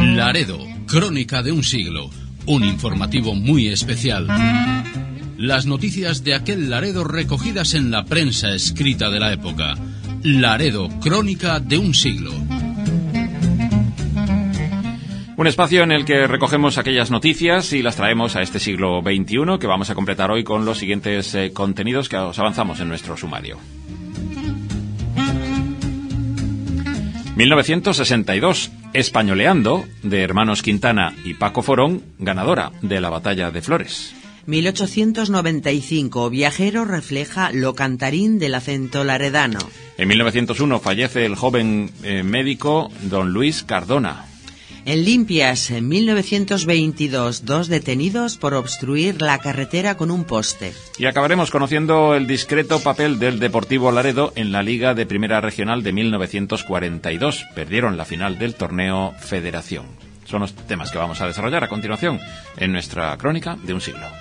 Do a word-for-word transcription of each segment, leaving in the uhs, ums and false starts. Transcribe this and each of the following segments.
Laredo, crónica de un siglo, un informativo muy especial. Las noticias de aquel Laredo recogidas en la prensa escrita de la época. Laredo, crónica de un siglo. Un espacio en el que recogemos aquellas noticias y las traemos a este siglo veintiuno, que vamos a completar hoy con los siguientes eh, contenidos que os avanzamos en nuestro sumario. mil novecientos sesenta y dos, Españoleando, de Hermanos Quintana y Paco Forón, ganadora de la Batalla de Flores. mil ochocientos noventa y cinco, Viajero refleja lo cantarín del acento laredano. En mil novecientos uno fallece el joven eh, médico don Luis Cardona. En Limpias, en mil novecientos veintidós, dos detenidos por obstruir la carretera con un poste. Y acabaremos conociendo el discreto papel del Deportivo Laredo en la Liga de Primera Regional de mil novecientos cuarenta y dos. Perdieron la final del torneo Federación. Son los temas que vamos a desarrollar a continuación en nuestra crónica de un siglo.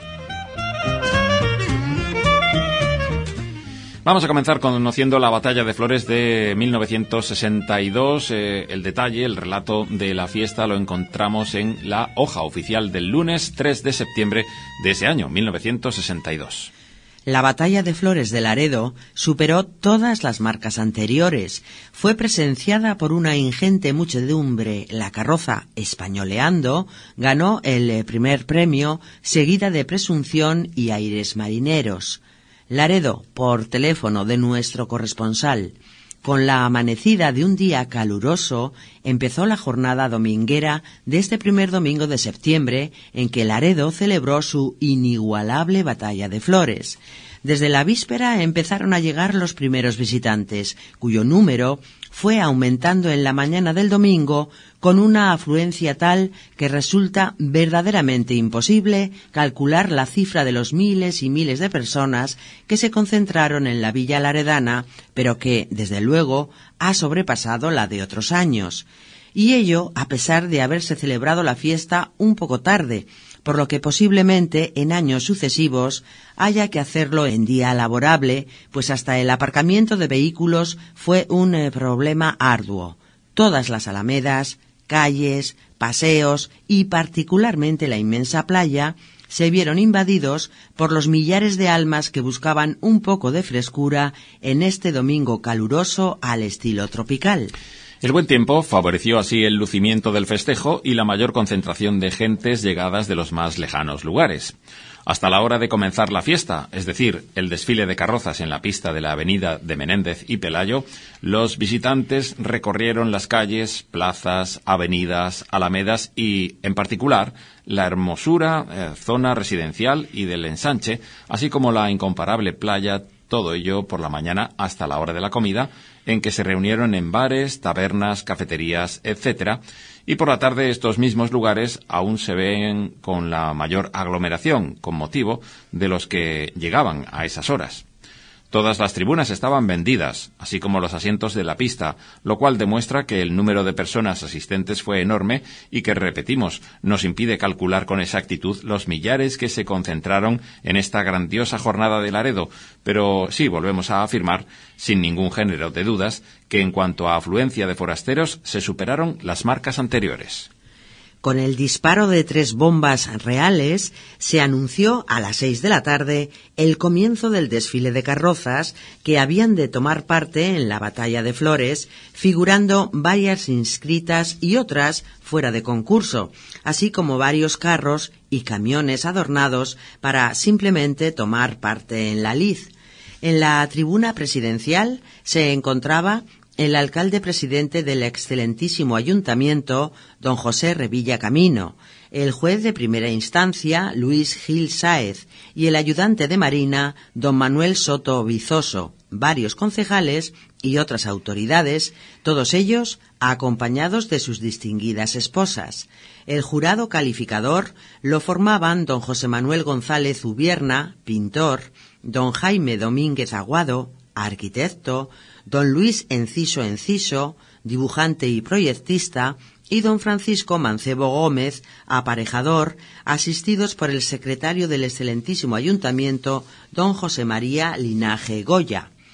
Vamos a comenzar conociendo la Batalla de Flores de mil novecientos sesenta y dos. Eh, el detalle, el relato de la fiesta lo encontramos en la hoja oficial del lunes tres de septiembre de ese año, mil novecientos sesenta y dos. La Batalla de Flores de Laredo superó todas las marcas anteriores. Fue presenciada por una ingente muchedumbre. La carroza Españoleando ganó el primer premio, seguida de Presunción y Aires Marineros. Laredo, por teléfono de nuestro corresponsal. Con la amanecida de un día caluroso, empezó la jornada dominguera de este primer domingo de septiembre, en que Laredo celebró su inigualable Batalla de Flores. Desde la víspera empezaron a llegar los primeros visitantes, cuyo número fue aumentando en la mañana del domingo con una afluencia tal que resulta verdaderamente imposible calcular la cifra de los miles y miles de personas que se concentraron en la villa laredana, pero que, desde luego, ha sobrepasado la de otros años. Y ello a pesar de haberse celebrado la fiesta un poco tarde, por lo que posiblemente en años sucesivos haya que hacerlo en día laborable, pues hasta el aparcamiento de vehículos fue un eh, problema arduo. Todas las alamedas, calles, paseos y particularmente la inmensa playa se vieron invadidos por los millares de almas que buscaban un poco de frescura en este domingo caluroso al estilo tropical. El buen tiempo favoreció así el lucimiento del festejo y la mayor concentración de gentes llegadas de los más lejanos lugares. Hasta la hora de comenzar la fiesta, es decir, el desfile de carrozas en la pista de la avenida de Menéndez y Pelayo, los visitantes recorrieron las calles, plazas, avenidas, alamedas y, en particular, la hermosura eh, zona residencial y del ensanche, así como la incomparable playa, todo ello por la mañana hasta la hora de la comida, en que se reunieron en bares, tabernas, cafeterías, etcétera, y por la tarde estos mismos lugares aún se ven con la mayor aglomeración, con motivo de los que llegaban a esas horas. Todas las tribunas estaban vendidas, así como los asientos de la pista, lo cual demuestra que el número de personas asistentes fue enorme y que, repetimos, nos impide calcular con exactitud los millares que se concentraron en esta grandiosa jornada de Laredo, pero sí volvemos a afirmar, sin ningún género de dudas, que en cuanto a afluencia de forasteros se superaron las marcas anteriores. Con el disparo de tres bombas reales, se anunció a las seis de la tarde el comienzo del desfile de carrozas que habían de tomar parte en la Batalla de Flores, figurando varias inscritas y otras fuera de concurso, así como varios carros y camiones adornados para simplemente tomar parte en la lid. En la tribuna presidencial se encontraba el alcalde presidente del excelentísimo ayuntamiento, don José Revilla Camino, el juez de primera instancia, Luis Gil Sáez, y el ayudante de marina, don Manuel Soto Vizoso, varios concejales y otras autoridades, todos ellos acompañados de sus distinguidas esposas. El jurado calificador lo formaban don José Manuel González Ubierna, pintor, don Jaime Domínguez Aguado, arquitecto, don Luis Enciso Enciso, dibujante y proyectista, y don Francisco Mancebo Gómez, aparejador, asistidos por el secretario del excelentísimo ayuntamiento, don José María Linaje Goya.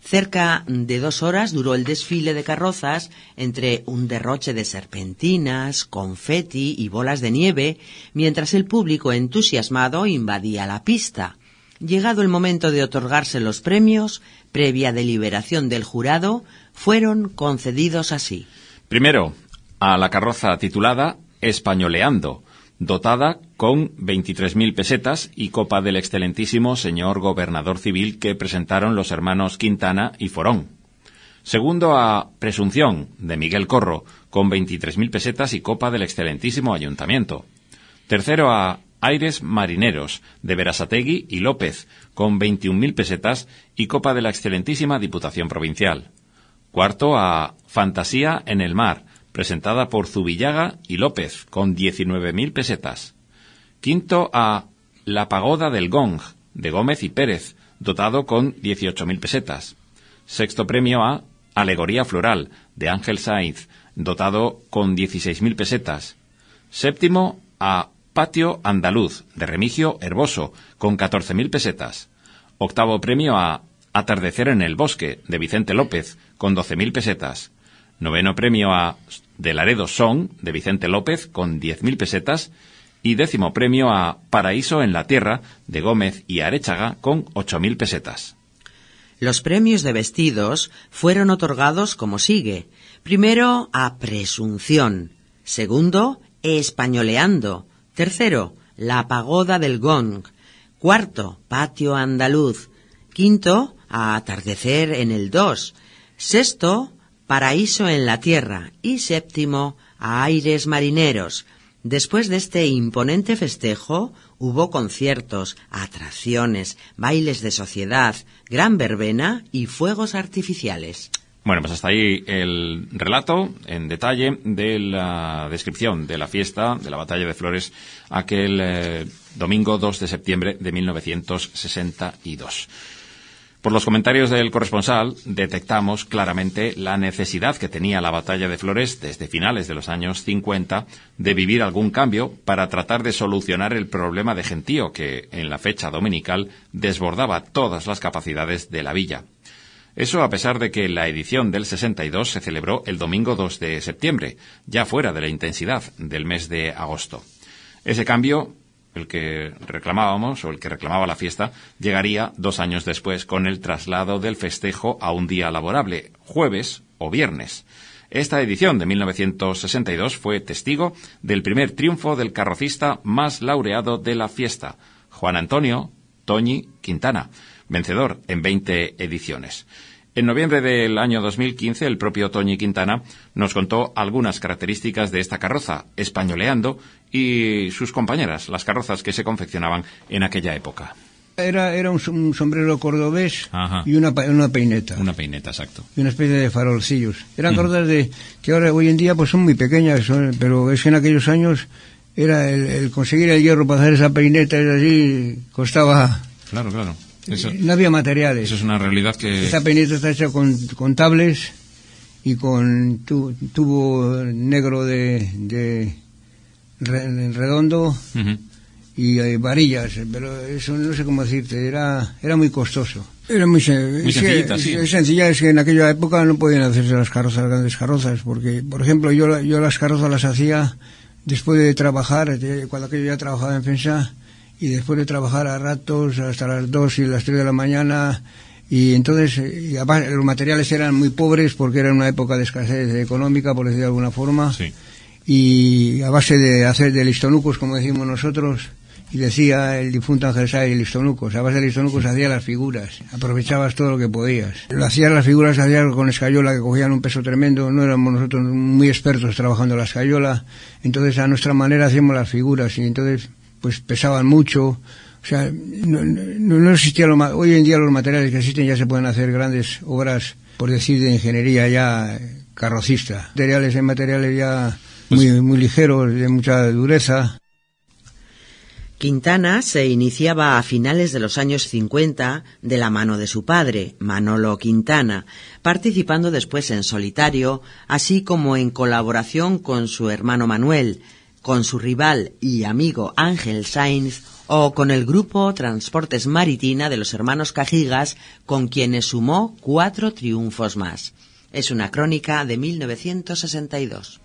Cerca de dos horas duró el desfile de carrozas entre un derroche de serpentinas, confeti y bolas de nieve, mientras el público entusiasmado invadía la pista. Llegado el momento de otorgarse los premios, previa deliberación del jurado, fueron concedidos así. Primero, a la carroza titulada Españoleando, dotada con veintitrés mil pesetas y copa del excelentísimo señor gobernador civil que presentaron los hermanos Quintana y Forón. Segundo, a Presunción, de Miguel Corro, con veintitrés mil pesetas y copa del excelentísimo ayuntamiento. Tercero, a Aires Marineros, de Berasategui y López, con veintiún mil pesetas y copa de la excelentísima Diputación Provincial. Cuarto, a Fantasía en el Mar, presentada por Zubillaga y López, con diecinueve mil pesetas. Quinto, a La Pagoda del Gong, de Gómez y Pérez, dotado con dieciocho mil pesetas. Sexto premio a Alegoría Floral, de Ángel Sainz, dotado con dieciséis mil pesetas. Séptimo, a Patio Andaluz, de Remigio Herboso, con catorce mil pesetas. Octavo premio a Atardecer en el Bosque, de Vicente López, con doce mil pesetas. Noveno premio a De Laredo Son, de Vicente López, con diez mil pesetas. Y décimo premio a Paraíso en la Tierra, de Gómez y Arechaga, con ocho mil pesetas. Los premios de vestidos fueron otorgados como sigue. Primero, a Presunción. Segundo, Españoleando. Tercero, La Pagoda del Gong. Cuarto, Patio Andaluz. Quinto, a Atardecer en el Dos. Sexto, Paraíso en la Tierra. Y séptimo, a Aires Marineros. Después de este imponente festejo, hubo conciertos, atracciones, bailes de sociedad, gran verbena y fuegos artificiales. Bueno, pues hasta ahí el relato en detalle de la descripción de la fiesta de la Batalla de Flores aquel eh, domingo dos de septiembre de mil novecientos sesenta y dos. Por los comentarios del corresponsal, detectamos claramente la necesidad que tenía la Batalla de Flores desde finales de los años cincuenta de vivir algún cambio para tratar de solucionar el problema de gentío que, en la fecha dominical, desbordaba todas las capacidades de la villa. Eso a pesar de que la edición del sesenta y dos se celebró el domingo dos de septiembre, ya fuera de la intensidad del mes de agosto. Ese cambio, el que reclamábamos, o el que reclamaba la fiesta, llegaría dos años después con el traslado del festejo a un día laborable, jueves o viernes. Esta edición de mil novecientos sesenta y dos fue testigo del primer triunfo del carrocista más laureado de la fiesta, Juan Antonio Toñi Quintana, vencedor en veinte ediciones. En noviembre del año dos mil quince, el propio Toñi Quintana nos contó algunas características de esta carroza, Españoleando, y sus compañeras, las carrozas que se confeccionaban en aquella época. Era, era un, un sombrero cordobés. Ajá. y una, una peineta. Una peineta, exacto. Y una especie de farolcillos. Eran mm. carrozas de que ahora, hoy en día, pues son muy pequeñas, son, pero es que en aquellos años era el, el conseguir el hierro para hacer esa peineta, es así, costaba... Claro, claro. Eso, no había materiales. Eso es una realidad que... Esta peineta está hecha con, con tables y con tu, tubo negro de, de re, redondo uh-huh. y eh, varillas, pero eso no sé cómo decirte, era era muy costoso. Era muy, muy sencillita, es, sí. Es sencilla, es que en aquella época no podían hacerse las carrozas, grandes carrozas, porque, por ejemplo, yo, yo las carrozas las hacía después de trabajar, cuando aquello ya trabajaba en Fensa, y después de trabajar a ratos hasta las dos y las tres de la mañana, y entonces y además, los materiales eran muy pobres porque era una época de escasez económica, por decir de alguna forma, sí. Y a base de hacer de listonucos, como decimos nosotros, y decía el difunto Ángel Sáenz, listonucos, a base de listonucos sí. hacías las figuras, aprovechabas todo lo que podías. Lo hacías las figuras, hacías con escayola que cogían un peso tremendo, no éramos nosotros muy expertos trabajando la escayola, entonces a nuestra manera hacíamos las figuras, y entonces pues pesaban mucho, o sea, no, no, no existía lo ma- hoy en día los materiales que existen ya se pueden hacer grandes obras, por decir, de ingeniería ya carrocista. Materiales, hay materiales ya muy, muy ligeros, de mucha dureza. Quintana se iniciaba a finales de los años cincuenta de la mano de su padre, Manolo Quintana, participando después en solitario, así como en colaboración con su hermano Manuel, con su rival y amigo Ángel Sainz, o con el grupo Transportes Maritina de los hermanos Cajigas, con quienes sumó cuatro triunfos más. Es una crónica de mil novecientos sesenta y dos.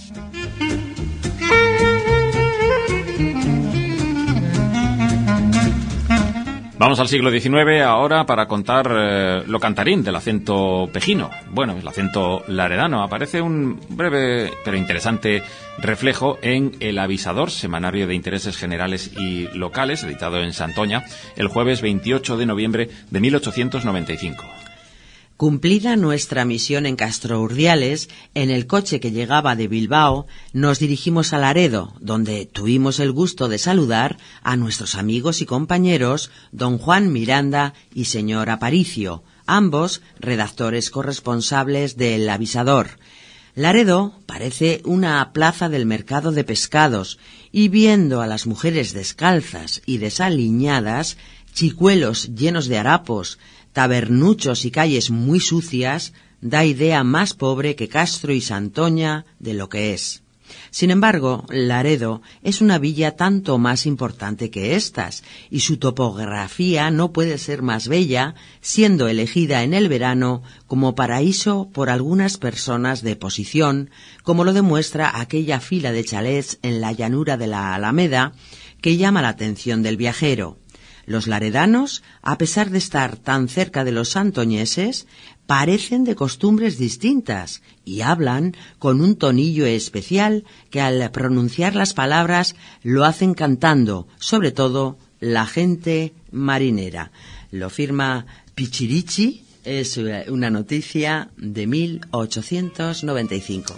Vamos al siglo diecinueve ahora para contar eh, lo cantarín del acento pejino. Bueno, el acento laredano. Aparece un breve pero interesante reflejo en El Avisador, semanario de intereses generales y locales, editado en Santoña, el jueves veintiocho de noviembre de mil ochocientos noventa y cinco. Cumplida nuestra misión en Castro Urdiales, en el coche que llegaba de Bilbao, nos dirigimos a Laredo, donde tuvimos el gusto de saludar a nuestros amigos y compañeros don Juan Miranda y señor Aparicio, ambos redactores corresponsables del Avisador. Laredo parece una plaza del mercado de pescados, y viendo a las mujeres descalzas y desaliñadas, chicuelos llenos de harapos, tabernuchos y calles muy sucias, da idea más pobre que Castro y Santoña de lo que es. Sin embargo, Laredo es una villa tanto más importante que éstas, y su topografía no puede ser más bella, siendo elegida en el verano como paraíso por algunas personas de posición, como lo demuestra aquella fila de chalets en la llanura de la Alameda, que llama la atención del viajero. Los laredanos, a pesar de estar tan cerca de los santoñeses, parecen de costumbres distintas y hablan con un tonillo especial que al pronunciar las palabras lo hacen cantando, sobre todo la gente marinera. Lo firma Pichirichi, es una noticia de mil ochocientos noventa y cinco.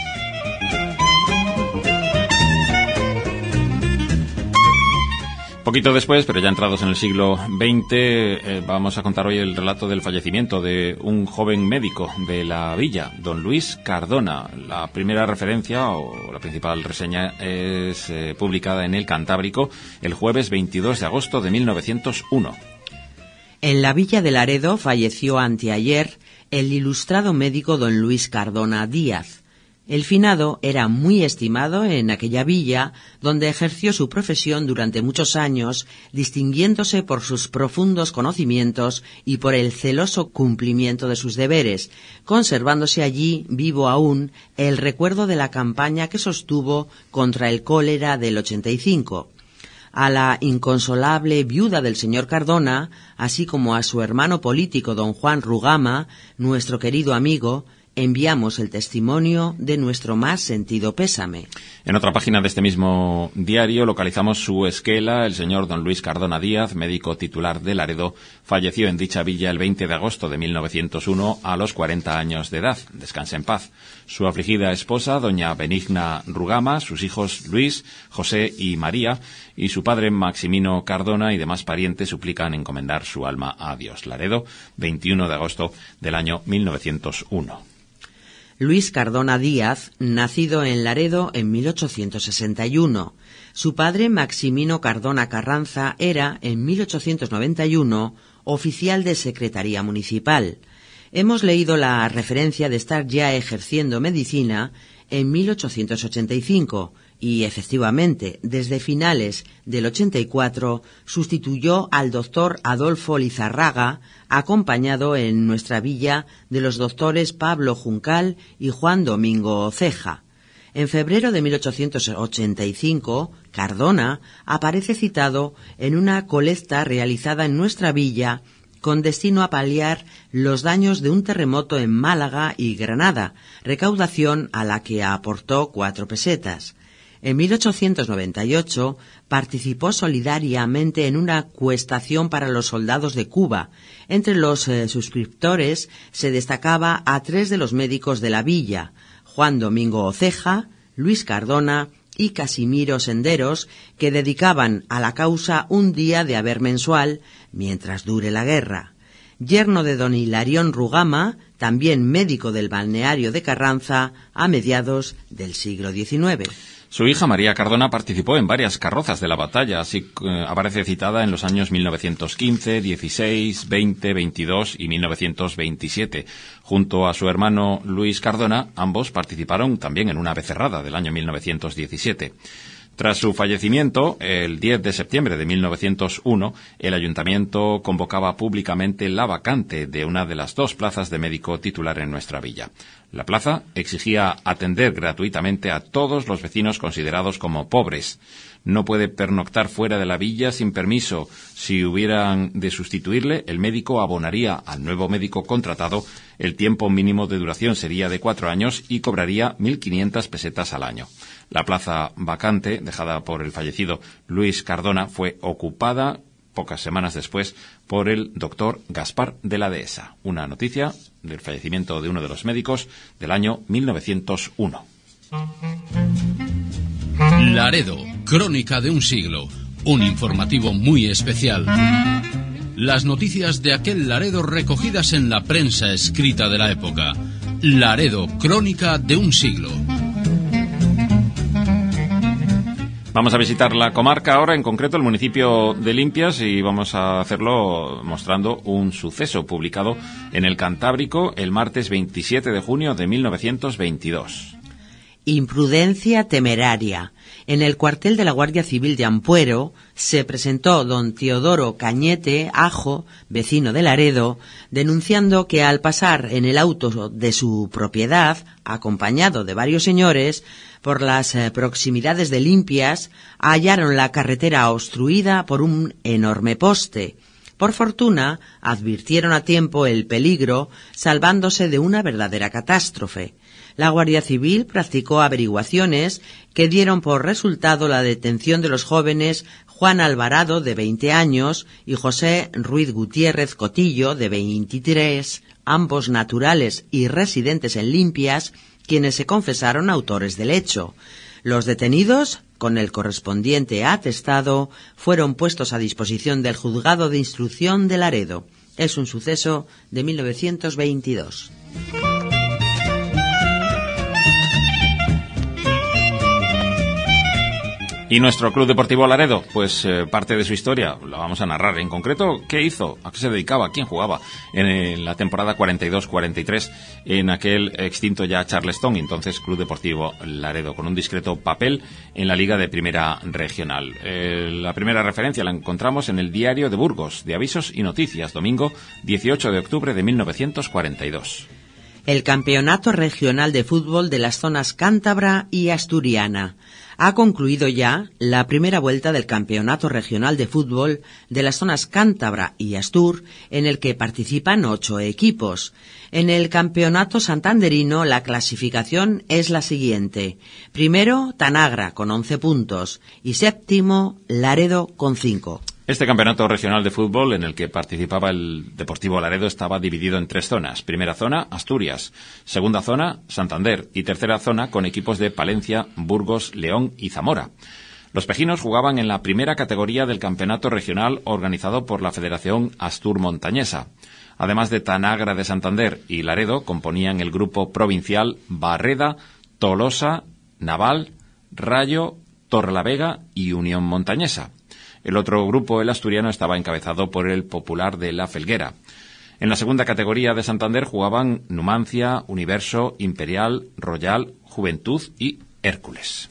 Poquito después, pero ya entrados en el siglo veinte, eh, vamos a contar hoy el relato del fallecimiento de un joven médico de la villa, don Luis Cardona. La primera referencia o la principal reseña es eh, publicada en El Cantábrico el jueves veintidós de agosto de mil novecientos uno. En la villa de Laredo falleció anteayer el ilustrado médico don Luis Cardona Díaz. El finado era muy estimado en aquella villa, donde ejerció su profesión durante muchos años, distinguiéndose por sus profundos conocimientos y por el celoso cumplimiento de sus deberes, conservándose allí vivo aún el recuerdo de la campaña que sostuvo contra el cólera del ochenta y cinco. A la inconsolable viuda del señor Cardona, así como a su hermano político don Juan Rugama, nuestro querido amigo, enviamos el testimonio de nuestro más sentido pésame. En otra página de este mismo diario localizamos su esquela. El señor don Luis Cardona Díaz, médico titular de Laredo, falleció en dicha villa el veinte de agosto de mil novecientos uno a los cuarenta años de edad. Descanse en paz. Su afligida esposa, doña Benigna Rugama, sus hijos Luis, José y María, y su padre Maximino Cardona y demás parientes suplican encomendar su alma a Dios. Laredo, veintiuno de agosto del año mil novecientos uno. Luis Cardona Díaz, nacido en Laredo en mil ochocientos sesenta y uno. Su padre, Maximino Cardona Carranza, era, en mil ochocientos noventa y uno, oficial de Secretaría Municipal. Hemos leído la referencia de estar ya ejerciendo medicina en mil ochocientos ochenta y cinco y, efectivamente, desde finales del ochenta y cuatro sustituyó al doctor Adolfo Lizarraga, acompañado en nuestra villa de los doctores Pablo Juncal y Juan Domingo Ceja. En febrero de mil ochocientos ochenta y cinco, Cardona aparece citado en una colecta realizada en nuestra villa con destino a paliar los daños de un terremoto en Málaga y Granada, recaudación a la que aportó cuatro pesetas. En mil ochocientos noventa y ocho participó solidariamente en una cuestación para los soldados de Cuba. Entre los eh, suscriptores se destacaba a tres de los médicos de la villa, Juan Domingo Oceja, Luis Cardona y Casimiro Senderos, que dedicaban a la causa un día de haber mensual mientras dure la guerra. Yerno de don Hilarión Rugama, también médico del balneario de Carranza a mediados del siglo diecinueve. Su hija María Cardona participó en varias carrozas de la batalla, así que aparece citada en los años mil novecientos quince, dieciséis, veinte, veintidós y mil novecientos veintisiete. Junto a su hermano Luis Cardona, ambos participaron también en una becerrada del año mil novecientos diecisiete. Tras su fallecimiento, el diez de septiembre de mil novecientos uno, el ayuntamiento convocaba públicamente la vacante de una de las dos plazas de médico titular en nuestra villa. La plaza exigía atender gratuitamente a todos los vecinos considerados como pobres. No puede pernoctar fuera de la villa sin permiso. Si hubieran de sustituirle, el médico abonaría al nuevo médico contratado. El tiempo mínimo de duración sería de cuatro años y cobraría mil quinientas pesetas al año. La plaza vacante, dejada por el fallecido Luis Cardona, fue ocupada pocas semanas después por el doctor Gaspar de la Dehesa. Una noticia del fallecimiento de uno de los médicos del año mil novecientos uno. Laredo, crónica de un siglo. Un informativo muy especial. Las noticias de aquel Laredo recogidas en la prensa escrita de la época. Laredo, crónica de un siglo. Vamos a visitar la comarca ahora, en concreto el municipio de Limpias, y vamos a hacerlo mostrando un suceso publicado en el Cantábrico el martes veintisiete de junio de mil novecientos veintidós. Imprudencia temeraria. En el cuartel de la Guardia Civil de Ampuero se presentó don Teodoro Cañete Ajo, vecino de Laredo, denunciando que al pasar en el auto de su propiedad, acompañado de varios señores, por las eh, proximidades de Limpias, hallaron la carretera obstruida por un enorme poste. Por fortuna, advirtieron a tiempo el peligro, salvándose de una verdadera catástrofe. La Guardia Civil practicó averiguaciones que dieron por resultado la detención de los jóvenes Juan Alvarado, de veinte años, y José Ruiz Gutiérrez Cotillo, de veintitrés, ambos naturales y residentes en Limpias, quienes se confesaron autores del hecho. Los detenidos, con el correspondiente atestado, fueron puestos a disposición del Juzgado de Instrucción de Laredo. Es un suceso de mil novecientos veintidós. ¿Y nuestro Club Deportivo Laredo? Pues eh, parte de su historia la vamos a narrar. En concreto, ¿qué hizo? ¿A qué se dedicaba? ¿Quién jugaba? En, en la temporada cuarenta y dos cuarenta y tres, en aquel extinto ya Charleston, y entonces Club Deportivo Laredo, con un discreto papel en la Liga de Primera Regional. Eh, la primera referencia la encontramos en el Diario de Burgos, de Avisos y Noticias, domingo dieciocho de octubre de mil novecientos cuarenta y dos. El Campeonato Regional de Fútbol de las zonas cántabra y asturiana. Ha concluido ya la primera vuelta del Campeonato Regional de Fútbol de las zonas cántabra y Astur, en el que participan ocho equipos. En el Campeonato Santanderino la clasificación es la siguiente. Primero, Tanagra con once puntos y séptimo, Laredo con cinco. Este campeonato regional de fútbol en el que participaba el Deportivo Laredo estaba dividido en tres zonas. Primera zona, Asturias. Segunda zona, Santander. Y tercera zona, con equipos de Palencia, Burgos, León y Zamora. Los pejinos jugaban en la primera categoría del campeonato regional organizado por la Federación Astur Montañesa. Además de Tanagra de Santander y Laredo, componían el grupo provincial Barreda, Tolosa, Naval, Rayo, Torrelavega y Unión Montañesa. El otro grupo, el asturiano, estaba encabezado por el Popular de La Felguera. En la segunda categoría de Santander jugaban Numancia, Universo, Imperial, Royal, Juventud y Hércules.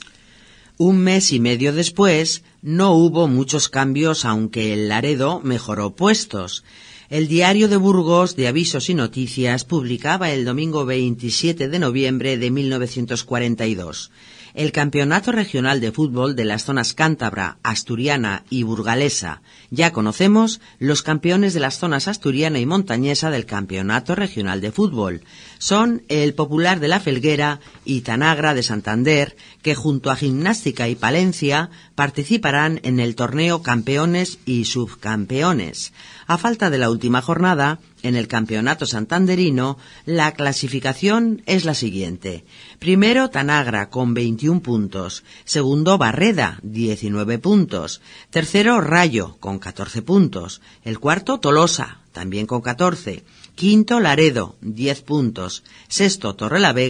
Un mes y medio después no hubo muchos cambios, aunque el Laredo mejoró puestos. El Diario de Burgos, de Avisos y Noticias, publicaba el domingo veintisiete de noviembre de mil novecientos cuarenta y dos. El Campeonato Regional de Fútbol de las zonas cántabra, asturiana y burgalesa. Ya conocemos los campeones de las zonas asturiana y montañesa del Campeonato Regional de Fútbol. Son el Popular de La Felguera y Tanagra de Santander, que junto a Gimnástica y Palencia participarán en el torneo Campeones y Subcampeones. A falta de la última jornada, en el Campeonato Santanderino, la clasificación es la siguiente. Primero, Tanagra, con veintiún puntos. Segundo, Barreda, diecinueve puntos. Tercero, Rayo, con catorce puntos. El cuarto, Tolosa, también con catorce. Quinto, Laredo, diez puntos. Sexto, Torrelavega,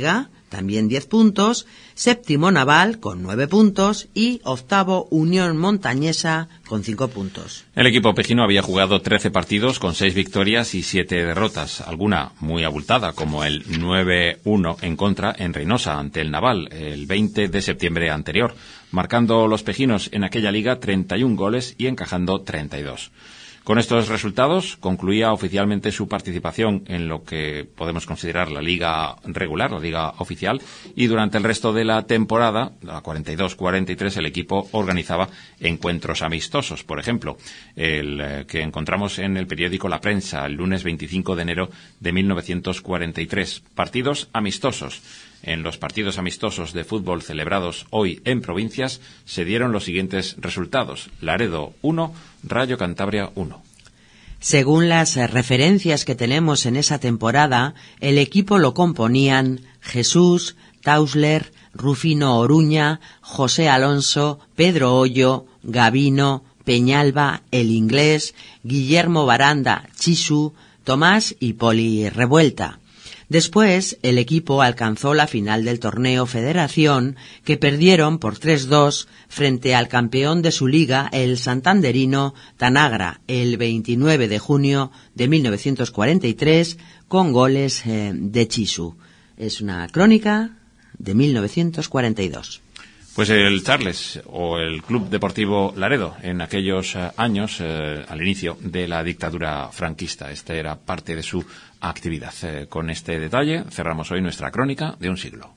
también diez puntos, séptimo Naval con nueve puntos y octavo Unión Montañesa con cinco puntos. El equipo pejino había jugado trece partidos con seis victorias y siete derrotas, alguna muy abultada, como el nueve uno en contra en Reynosa ante el Naval el veinte de septiembre anterior, marcando los pejinos en aquella liga treinta y un goles y encajando treinta y dos. Con estos resultados concluía oficialmente su participación en lo que podemos considerar la liga regular, la liga oficial, y durante el resto de la temporada, la cuarenta y dos cuarenta y tres, el equipo organizaba encuentros amistosos. Por ejemplo, el eh, que encontramos en el periódico La Prensa el lunes veinticinco de enero de mil novecientos cuarenta y tres. Partidos amistosos. En los partidos amistosos de fútbol celebrados hoy en provincias se dieron los siguientes resultados: Laredo uno, Rayo Cantabria uno. Según las referencias que tenemos en esa temporada, el equipo lo componían Jesús, Tausler, Rufino Oruña, José Alonso, Pedro Hoyo, Gavino, Peñalba, El Inglés, Guillermo Baranda, Chisu, Tomás y Poli Revuelta. Después, el equipo alcanzó la final del torneo Federación, que perdieron por tres dos frente al campeón de su liga, el santanderino Tanagra, el veintinueve de junio de mil novecientos cuarenta y tres, con goles eh, de Chisu. Es una crónica de mil novecientos cuarenta y dos. Pues el Charles, o el Club Deportivo Laredo, en aquellos eh, años, eh, al inicio de la dictadura franquista. Este era parte de su actividad. Eh, con este detalle cerramos hoy nuestra crónica de un siglo.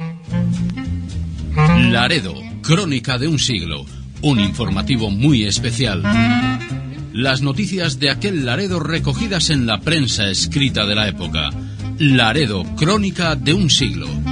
Laredo, crónica de un siglo. Un informativo muy especial. Las noticias de aquel Laredo recogidas en la prensa escrita de la época. Laredo, crónica de un siglo.